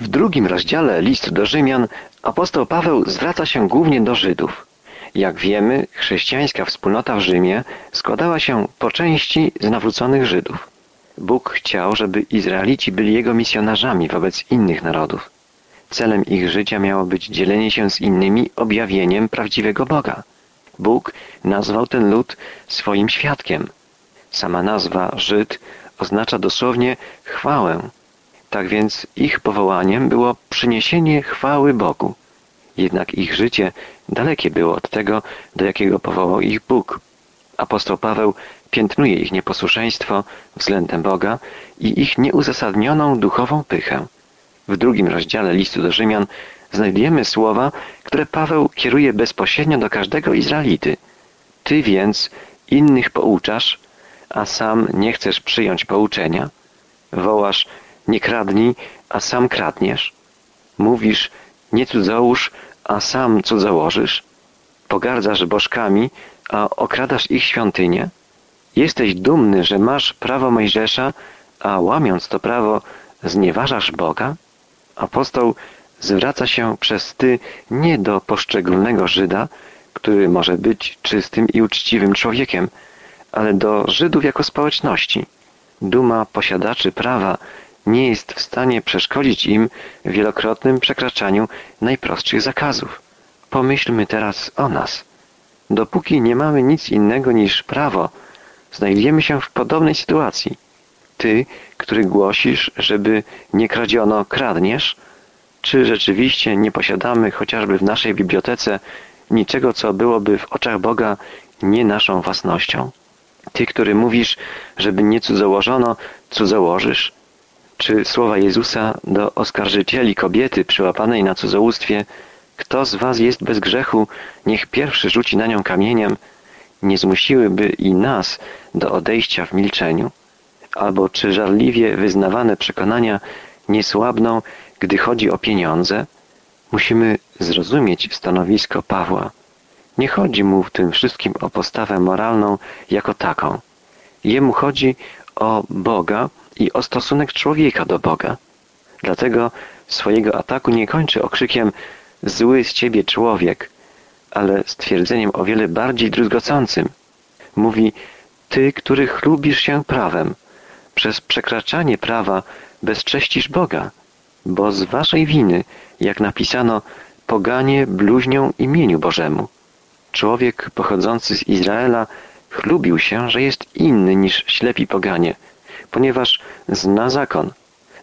W drugim rozdziale listu do Rzymian apostoł Paweł zwraca się głównie do Żydów. Jak wiemy, chrześcijańska wspólnota w Rzymie składała się po części z nawróconych Żydów. Bóg chciał, żeby Izraelici byli Jego misjonarzami wobec innych narodów. Celem ich życia miało być dzielenie się z innymi objawieniem prawdziwego Boga. Bóg nazwał ten lud swoim świadkiem. Sama nazwa Żyd oznacza dosłownie chwałę. Tak więc ich powołaniem było przyniesienie chwały Bogu. Jednak ich życie dalekie było od tego, do jakiego powołał ich Bóg. Apostoł Paweł piętnuje ich nieposłuszeństwo względem Boga i ich nieuzasadnioną duchową pychę. W drugim rozdziale listu do Rzymian znajdujemy słowa, które Paweł kieruje bezpośrednio do każdego Izraelity. Ty więc innych pouczasz, a sam nie chcesz przyjąć pouczenia. Wołasz, nie kradnij, a sam kradniesz. Mówisz, nie cudzołóż, a sam cudzołożysz. Pogardzasz bożkami, a okradasz ich świątynię. Jesteś dumny, że masz prawo Mojżesza, a łamiąc to prawo znieważasz Boga? Apostoł zwraca się przez ty nie do poszczególnego Żyda, który może być czystym i uczciwym człowiekiem, ale do Żydów jako społeczności. Duma posiadaczy prawa nie jest w stanie przeszkodzić im w wielokrotnym przekraczaniu najprostszych zakazów. Pomyślmy teraz o nas. Dopóki nie mamy nic innego niż prawo, znajdujemy się w podobnej sytuacji. Ty, który głosisz, żeby nie kradziono, kradniesz? Czy rzeczywiście nie posiadamy chociażby w naszej bibliotece niczego, co byłoby w oczach Boga nie naszą własnością? Ty, który mówisz, żeby nie cudzołożono, cudzołożysz? Czy słowa Jezusa do oskarżycieli kobiety przyłapanej na cudzołóstwie: kto z was jest bez grzechu, niech pierwszy rzuci na nią kamieniem, nie zmusiłyby i nas do odejścia w milczeniu? Albo czy żarliwie wyznawane przekonania nie słabną, gdy chodzi o pieniądze? Musimy zrozumieć stanowisko Pawła. Nie chodzi mu w tym wszystkim o postawę moralną jako taką. Jemu chodzi o Boga i o stosunek człowieka do Boga. Dlatego swojego ataku nie kończy okrzykiem zły z ciebie człowiek, ale stwierdzeniem o wiele bardziej druzgocącym. Mówi, ty, który chlubisz się prawem, przez przekraczanie prawa bezcześcisz Boga, bo z waszej winy, jak napisano, poganie bluźnią imieniu Bożemu. Człowiek pochodzący z Izraela chlubił się, że jest inny niż ślepi poganie, ponieważ zna zakon,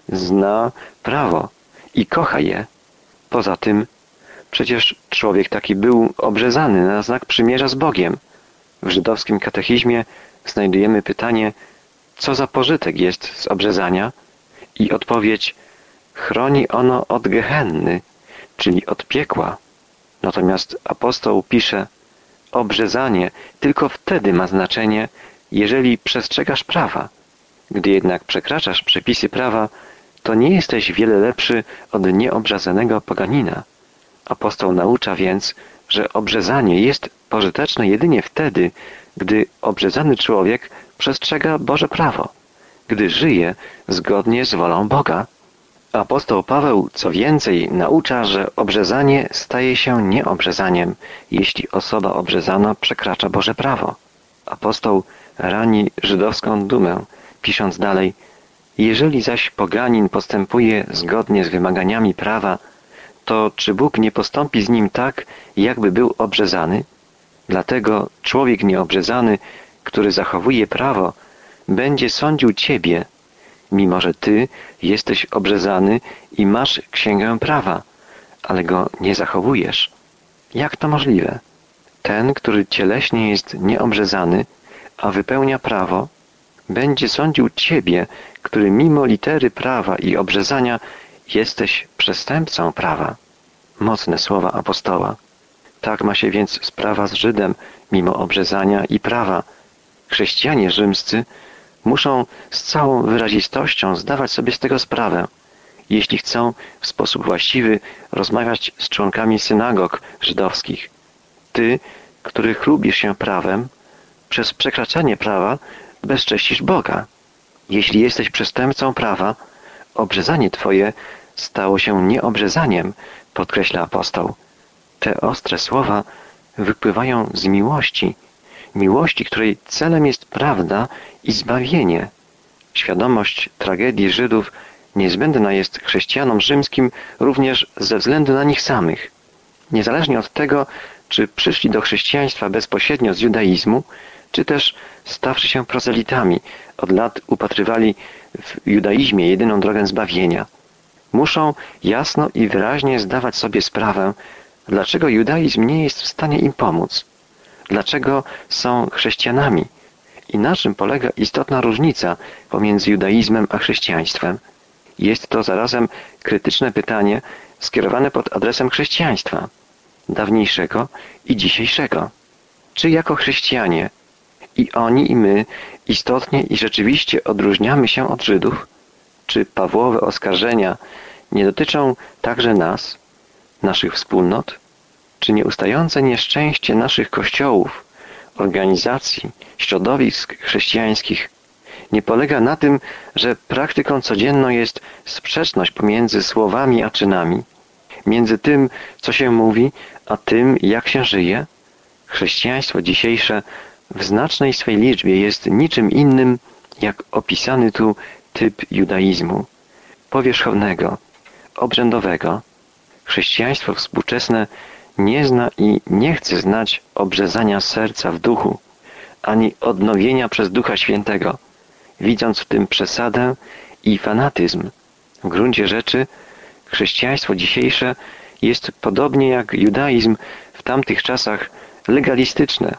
zna prawo i kocha je. Poza tym, przecież człowiek taki był obrzezany na znak przymierza z Bogiem. W żydowskim katechizmie znajdujemy pytanie, co za pożytek jest z obrzezania? I odpowiedź, chroni ono od gehenny, czyli od piekła. Natomiast apostoł pisze, obrzezanie tylko wtedy ma znaczenie, jeżeli przestrzegasz prawa. Gdy jednak przekraczasz przepisy prawa, to nie jesteś wiele lepszy od nieobrzezanego poganina. Apostoł naucza więc, że obrzezanie jest pożyteczne jedynie wtedy, gdy obrzezany człowiek przestrzega Boże prawo, gdy żyje zgodnie z wolą Boga. Apostoł Paweł, co więcej, naucza, że obrzezanie staje się nieobrzezaniem, jeśli osoba obrzezana przekracza Boże prawo. Apostoł rani żydowską dumę, pisząc dalej, jeżeli zaś poganin postępuje zgodnie z wymaganiami prawa, to czy Bóg nie postąpi z nim tak, jakby był obrzezany? Dlatego człowiek nieobrzezany, który zachowuje prawo, będzie sądził ciebie, mimo że ty jesteś obrzezany i masz księgę prawa, ale go nie zachowujesz. Jak to możliwe? Ten, który cieleśnie jest nieobrzezany, a wypełnia prawo, będzie sądził ciebie, który mimo litery prawa i obrzezania jesteś przestępcą prawa. Mocne słowa apostoła. Tak ma się więc sprawa z Żydem, mimo obrzezania i prawa. Chrześcijanie rzymscy muszą z całą wyrazistością zdawać sobie z tego sprawę, jeśli chcą w sposób właściwy rozmawiać z członkami synagog żydowskich. Ty, który chlubisz się prawem, przez przekraczanie prawa bezcześcisz Boga. Jeśli jesteś przestępcą prawa, obrzezanie twoje stało się nieobrzezaniem, podkreśla apostoł. Te ostre słowa wypływają z miłości, której celem jest prawda i zbawienie. Świadomość tragedii Żydów niezbędna jest chrześcijanom rzymskim również ze względu na nich samych. Niezależnie od tego, czy przyszli do chrześcijaństwa bezpośrednio z judaizmu, czy też stawszy się prozelitami, od lat upatrywali w judaizmie jedyną drogę zbawienia. Muszą jasno i wyraźnie zdawać sobie sprawę, dlaczego judaizm nie jest w stanie im pomóc, dlaczego są chrześcijanami i na czym polega istotna różnica pomiędzy judaizmem a chrześcijaństwem. Jest to zarazem krytyczne pytanie skierowane pod adresem chrześcijaństwa, dawniejszego i dzisiejszego. Czy jako chrześcijanie i oni, i my istotnie i rzeczywiście odróżniamy się od Żydów? Czy Pawłowe oskarżenia nie dotyczą także nas, naszych wspólnot? Czy nieustające nieszczęście naszych kościołów, organizacji, środowisk chrześcijańskich nie polega na tym, że praktyką codzienną jest sprzeczność pomiędzy słowami a czynami, między tym, co się mówi, a tym, jak się żyje? Chrześcijaństwo dzisiejsze w znacznej swej liczbie jest niczym innym, jak opisany tu typ judaizmu, powierzchownego, obrzędowego. Chrześcijaństwo współczesne nie zna i nie chce znać obrzezania serca w duchu, ani odnowienia przez Ducha Świętego, widząc w tym przesadę i fanatyzm. W gruncie rzeczy chrześcijaństwo dzisiejsze jest podobnie jak judaizm w tamtych czasach legalistyczne.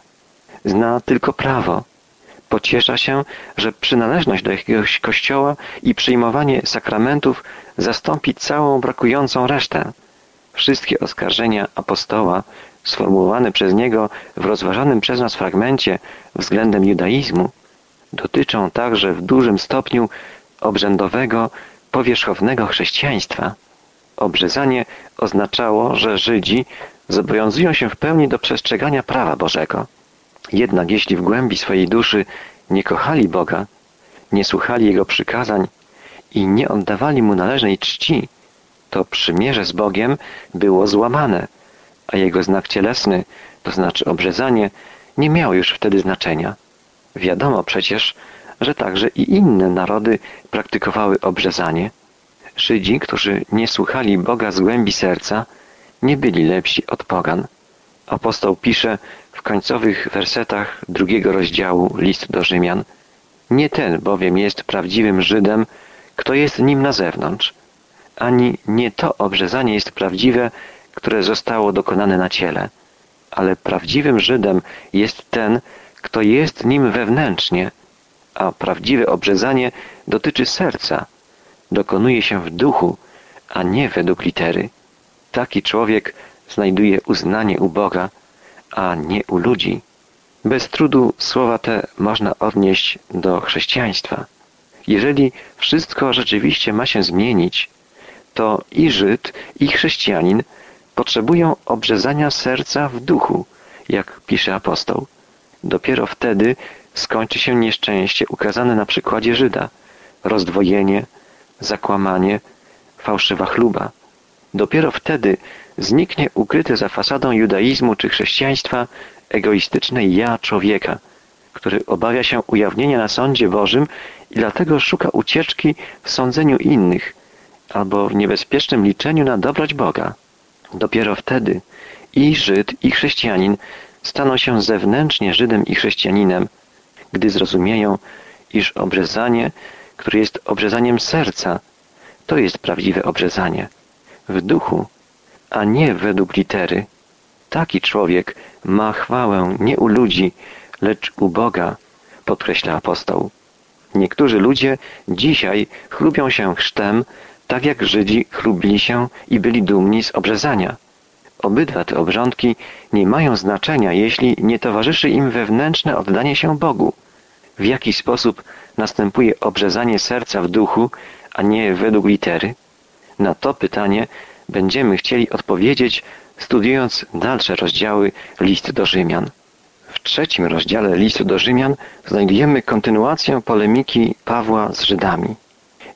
Zna tylko prawo. Pociesza się, że przynależność do jakiegoś kościoła i przyjmowanie sakramentów zastąpi całą brakującą resztę. Wszystkie oskarżenia apostoła, sformułowane przez niego w rozważanym przez nas fragmencie względem judaizmu, dotyczą także w dużym stopniu obrzędowego, powierzchownego chrześcijaństwa. Obrzezanie oznaczało, że Żydzi zobowiązują się w pełni do przestrzegania prawa Bożego. Jednak jeśli w głębi swojej duszy nie kochali Boga, nie słuchali Jego przykazań i nie oddawali Mu należnej czci, to przymierze z Bogiem było złamane, a Jego znak cielesny, to znaczy obrzezanie, nie miało już wtedy znaczenia. Wiadomo przecież, że także i inne narody praktykowały obrzezanie. Żydzi, którzy nie słuchali Boga z głębi serca, nie byli lepsi od pogan. Apostoł pisze w końcowych wersetach 2 rozdziału listu do Rzymian: nie ten bowiem jest prawdziwym Żydem, kto jest nim na zewnątrz, ani nie to obrzezanie jest prawdziwe, które zostało dokonane na ciele, ale prawdziwym Żydem jest ten, kto jest nim wewnętrznie, a prawdziwe obrzezanie dotyczy serca, dokonuje się w duchu, a nie według litery. Taki człowiek znajduje uznanie u Boga, a nie u ludzi. Bez trudu słowa te można odnieść do chrześcijaństwa. Jeżeli wszystko rzeczywiście ma się zmienić, to i Żyd, i chrześcijanin potrzebują obrzezania serca w duchu, jak pisze apostoł. Dopiero wtedy skończy się nieszczęście ukazane na przykładzie Żyda, rozdwojenie, zakłamanie, fałszywa chluba. Dopiero wtedy zniknie ukryte za fasadą judaizmu czy chrześcijaństwa egoistyczne ja człowieka, który obawia się ujawnienia na sądzie Bożym i dlatego szuka ucieczki w sądzeniu innych albo w niebezpiecznym liczeniu na dobroć Boga. Dopiero wtedy i Żyd, i chrześcijanin staną się zewnętrznie Żydem i chrześcijaninem, gdy zrozumieją, iż obrzezanie, które jest obrzezaniem serca, to jest prawdziwe obrzezanie. W duchu, a nie według litery. Taki człowiek ma chwałę nie u ludzi, lecz u Boga, podkreśla apostoł. Niektórzy ludzie dzisiaj chlubią się chrztem, tak jak Żydzi chlubili się i byli dumni z obrzezania. Obydwa te obrządki nie mają znaczenia, jeśli nie towarzyszy im wewnętrzne oddanie się Bogu. W jaki sposób następuje obrzezanie serca w duchu, a nie według litery? Na to pytanie będziemy chcieli odpowiedzieć, studiując dalsze rozdziały listu do Rzymian. W 3 rozdziale listu do Rzymian znajdujemy kontynuację polemiki Pawła z Żydami.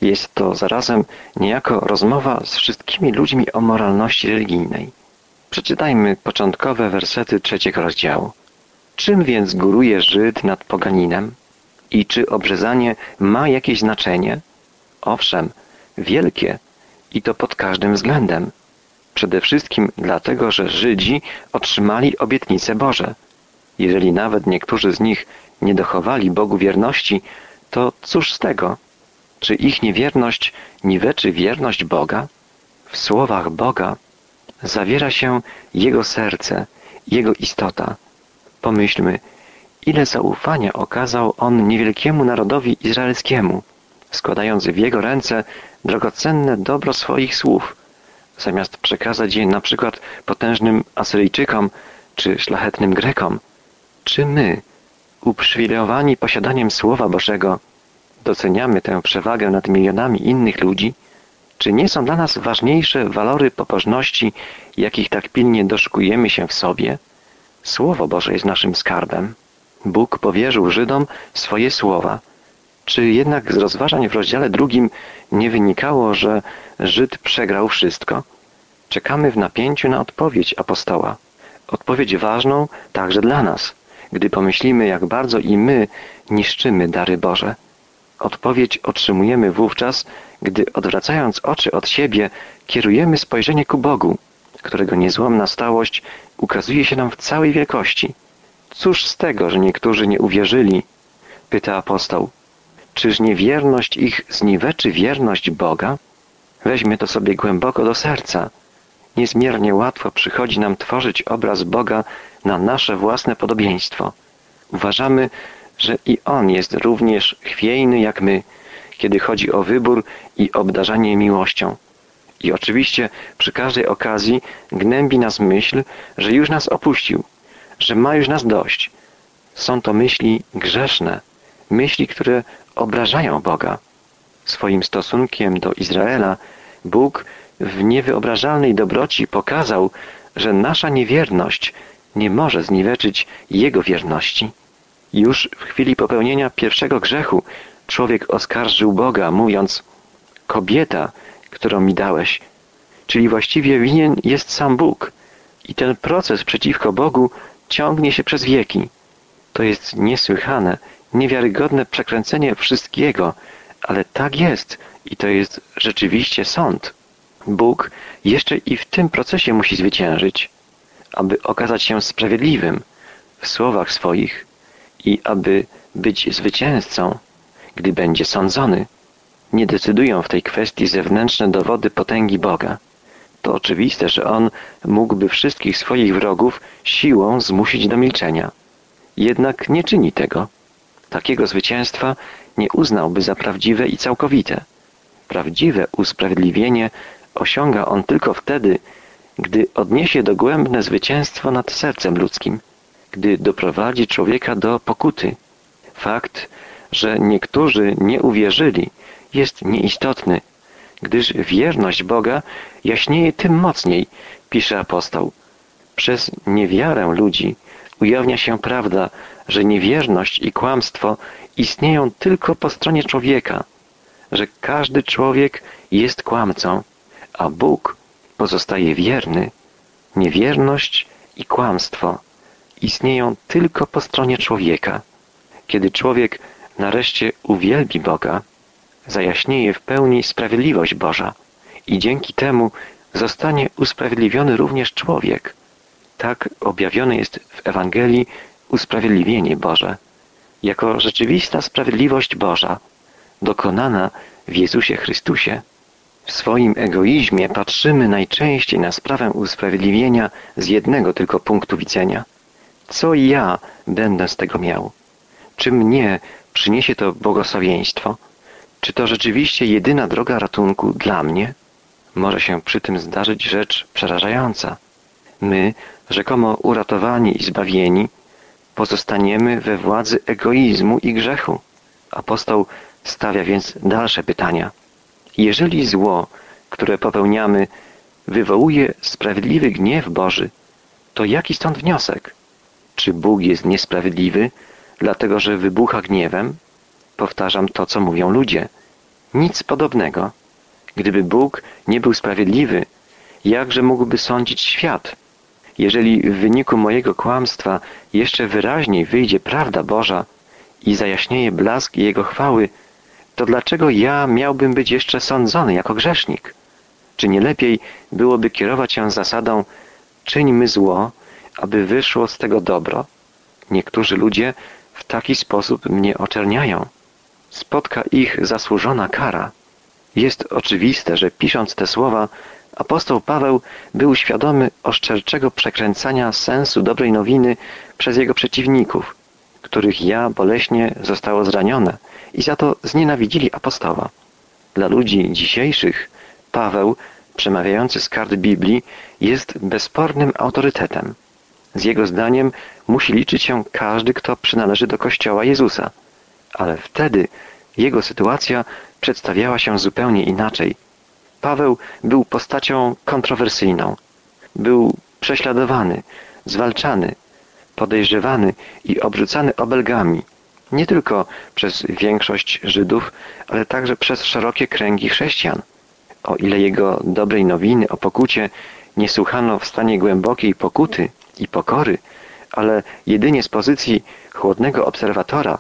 Jest to zarazem niejako rozmowa z wszystkimi ludźmi o moralności religijnej. Przeczytajmy początkowe wersety 3 rozdziału. Czym więc góruje Żyd nad poganinem? I czy obrzezanie ma jakieś znaczenie? Owszem, wielkie i to pod każdym względem. Przede wszystkim dlatego, że Żydzi otrzymali obietnice Boże. Jeżeli nawet niektórzy z nich nie dochowali Bogu wierności, to cóż z tego? Czy ich niewierność niweczy wierność Boga? W słowach Boga zawiera się Jego serce, Jego istota. Pomyślmy, ile zaufania okazał On niewielkiemu narodowi izraelskiemu, składając w Jego ręce drogocenne dobro swoich słów, zamiast przekazać je na przykład potężnym Asyryjczykom czy szlachetnym Grekom. Czy my, uprzywilejowani posiadaniem Słowa Bożego, doceniamy tę przewagę nad milionami innych ludzi? Czy nie są dla nas ważniejsze walory pobożności, jakich tak pilnie doszukujemy się w sobie? Słowo Boże jest naszym skarbem. Bóg powierzył Żydom swoje słowa. Czy jednak z rozważań w rozdziale 2 nie wynikało, że Żyd przegrał wszystko? Czekamy w napięciu na odpowiedź apostoła. Odpowiedź ważną także dla nas, gdy pomyślimy, jak bardzo i my niszczymy dary Boże. Odpowiedź otrzymujemy wówczas, gdy odwracając oczy od siebie, kierujemy spojrzenie ku Bogu, którego niezłomna stałość ukazuje się nam w całej wielkości. Cóż z tego, że niektórzy nie uwierzyli? Pyta apostoł. Czyż niewierność ich zniweczy wierność Boga? Weźmy to sobie głęboko do serca. Niezmiernie łatwo przychodzi nam tworzyć obraz Boga na nasze własne podobieństwo. Uważamy, że i On jest również chwiejny jak my, kiedy chodzi o wybór i obdarzanie miłością. I oczywiście przy każdej okazji gnębi nas myśl, że już nas opuścił, że ma już nas dość. Są to myśli grzeszne, myśli, które obrażają Boga. Swoim stosunkiem do Izraela Bóg w niewyobrażalnej dobroci pokazał, że nasza niewierność nie może zniweczyć Jego wierności. Już w chwili popełnienia pierwszego grzechu człowiek oskarżył Boga, mówiąc: kobieta, którą mi dałeś, czyli właściwie winien jest sam Bóg. I ten proces przeciwko Bogu ciągnie się przez wieki. To jest niesłychane, niewiarygodne przekręcenie wszystkiego, ale tak jest i to jest rzeczywiście sąd. Bóg jeszcze i w tym procesie musi zwyciężyć, aby okazać się sprawiedliwym w słowach swoich i aby być zwycięzcą, gdy będzie sądzony. Nie decydują w tej kwestii zewnętrzne dowody potęgi Boga. To oczywiste, że On mógłby wszystkich swoich wrogów siłą zmusić do milczenia. Jednak nie czyni tego. Takiego zwycięstwa nie uznałby za prawdziwe i całkowite. Prawdziwe usprawiedliwienie osiąga On tylko wtedy, gdy odniesie dogłębne zwycięstwo nad sercem ludzkim, gdy doprowadzi człowieka do pokuty. Fakt, że niektórzy nie uwierzyli, jest nieistotny, gdyż wierność Boga jaśnieje tym mocniej, pisze apostoł. Przez niewiarę ludzi ujawnia się prawda, że niewierność i kłamstwo istnieją tylko po stronie człowieka, że każdy człowiek jest kłamcą, a Bóg pozostaje wierny. Niewierność i kłamstwo istnieją tylko po stronie człowieka. Kiedy człowiek nareszcie uwielbi Boga, zajaśnieje w pełni sprawiedliwość Boża i dzięki temu zostanie usprawiedliwiony również człowiek. Tak objawione jest w Ewangelii usprawiedliwienie Boże, jako rzeczywista sprawiedliwość Boża, dokonana w Jezusie Chrystusie. W swoim egoizmie patrzymy najczęściej na sprawę usprawiedliwienia z jednego tylko punktu widzenia. Co ja będę z tego miał? Czy mnie przyniesie to błogosławieństwo? Czy to rzeczywiście jedyna droga ratunku dla mnie? Może się przy tym zdarzyć rzecz przerażająca. My, rzekomo uratowani i zbawieni, pozostaniemy we władzy egoizmu i grzechu. Apostoł stawia więc dalsze pytania. Jeżeli zło, które popełniamy, wywołuje sprawiedliwy gniew Boży, to jaki stąd wniosek? Czy Bóg jest niesprawiedliwy, dlatego że wybucha gniewem? Powtarzam to, co mówią ludzie. Nic podobnego. Gdyby Bóg nie był sprawiedliwy, jakże mógłby sądzić świat? Jeżeli w wyniku mojego kłamstwa jeszcze wyraźniej wyjdzie prawda Boża i zajaśnieje blask Jego chwały, to dlaczego ja miałbym być jeszcze sądzony jako grzesznik? Czy nie lepiej byłoby kierować się zasadą czyńmy zło, aby wyszło z tego dobro? Niektórzy ludzie w taki sposób mnie oczerniają. Spotka ich zasłużona kara. Jest oczywiste, że pisząc te słowa, apostoł Paweł był świadomy oszczerczego przekręcania sensu dobrej nowiny przez jego przeciwników, których ja boleśnie zostało zranione i za to znienawidzili apostoła. Dla ludzi dzisiejszych Paweł, przemawiający z kart Biblii, jest bezspornym autorytetem. Z jego zdaniem musi liczyć się każdy, kto przynależy do Kościoła Jezusa. Ale wtedy jego sytuacja przedstawiała się zupełnie inaczej. Paweł był postacią kontrowersyjną. Był prześladowany, zwalczany, podejrzewany i obrzucany obelgami. Nie tylko przez większość Żydów, ale także przez szerokie kręgi chrześcijan. O ile jego dobrej nowiny o pokucie nie słuchano w stanie głębokiej pokuty i pokory, ale jedynie z pozycji chłodnego obserwatora,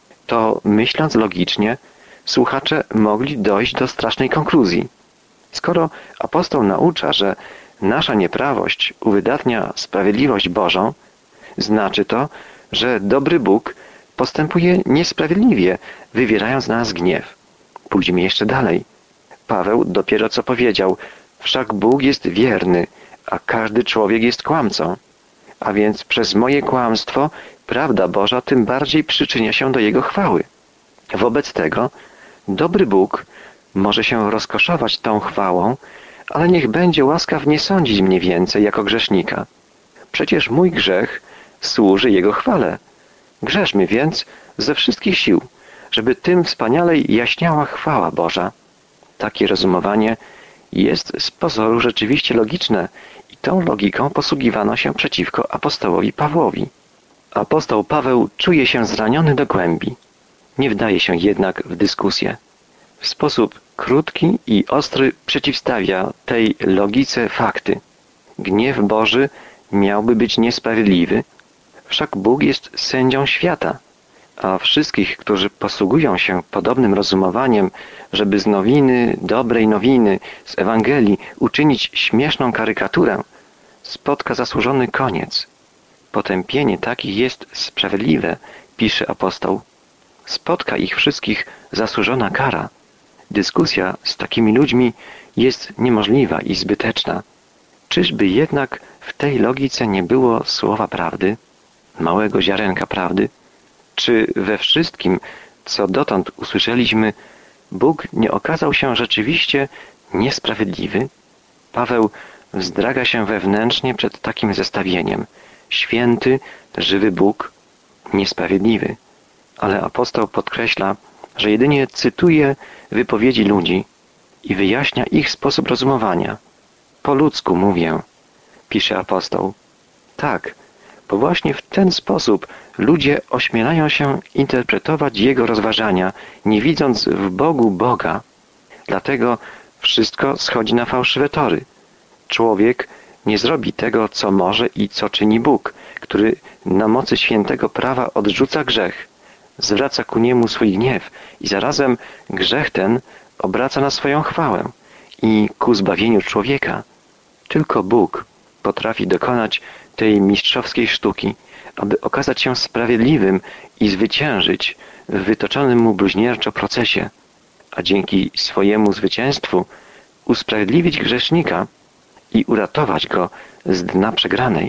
to myśląc logicznie, słuchacze mogli dojść do strasznej konkluzji. Skoro apostoł naucza, że nasza nieprawość uwydatnia sprawiedliwość Bożą, znaczy to, że dobry Bóg postępuje niesprawiedliwie, wywierając na nas gniew. Pójdźmy jeszcze dalej. Paweł dopiero co powiedział, wszak Bóg jest wierny, a każdy człowiek jest kłamcą. A więc przez moje kłamstwo prawda Boża tym bardziej przyczynia się do Jego chwały. Wobec tego dobry Bóg może się rozkoszować tą chwałą, ale niech będzie łaskaw nie sądzić mnie więcej jako grzesznika. Przecież mój grzech służy Jego chwale. Grzeszmy więc ze wszystkich sił, żeby tym wspanialej jaśniała chwała Boża. Takie rozumowanie jest z pozoru rzeczywiście logiczne i tą logiką posługiwano się przeciwko apostołowi Pawłowi. Apostoł Paweł czuje się zraniony do głębi. Nie wdaje się jednak w dyskusję. W sposób krótki i ostry przeciwstawia tej logice fakty. Gniew Boży miałby być niesprawiedliwy, wszak Bóg jest sędzią świata, a wszystkich, którzy posługują się podobnym rozumowaniem, żeby z nowiny, dobrej nowiny, z Ewangelii uczynić śmieszną karykaturę, spotka zasłużony koniec. Potępienie takich jest sprawiedliwe, pisze apostoł. Spotka ich wszystkich zasłużona kara. Dyskusja z takimi ludźmi jest niemożliwa i zbyteczna. Czyżby jednak w tej logice nie było słowa prawdy, małego ziarenka prawdy? Czy we wszystkim, co dotąd usłyszeliśmy, Bóg nie okazał się rzeczywiście niesprawiedliwy? Paweł wzdraga się wewnętrznie przed takim zestawieniem. Święty, żywy Bóg, niesprawiedliwy. Ale apostoł podkreśla, że jedynie cytuje wypowiedzi ludzi i wyjaśnia ich sposób rozumowania. Po ludzku mówię, pisze apostoł. Tak, bo właśnie w ten sposób ludzie ośmielają się interpretować jego rozważania, nie widząc w Bogu Boga. Dlatego wszystko schodzi na fałszywe tory. Człowiek nie zrobi tego, co może i co czyni Bóg, który na mocy świętego prawa odrzuca grzech, zwraca ku niemu swój gniew i zarazem grzech ten obraca na swoją chwałę i ku zbawieniu człowieka. Tylko Bóg potrafi dokonać tej mistrzowskiej sztuki, aby okazać się sprawiedliwym i zwyciężyć w wytoczonym mu bluźnierczo procesie, a dzięki swojemu zwycięstwu usprawiedliwić grzesznika i uratować go z dna przegranej.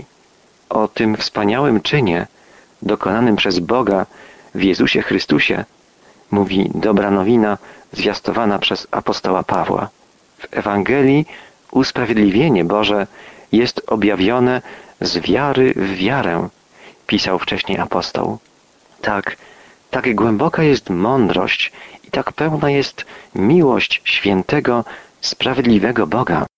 O tym wspaniałym czynie, dokonanym przez Boga w Jezusie Chrystusie, mówi dobra nowina zwiastowana przez apostoła Pawła. W Ewangelii usprawiedliwienie Boże jest objawione z wiary w wiarę, pisał wcześniej apostoł. Tak głęboka jest mądrość i tak pełna jest miłość świętego, sprawiedliwego Boga.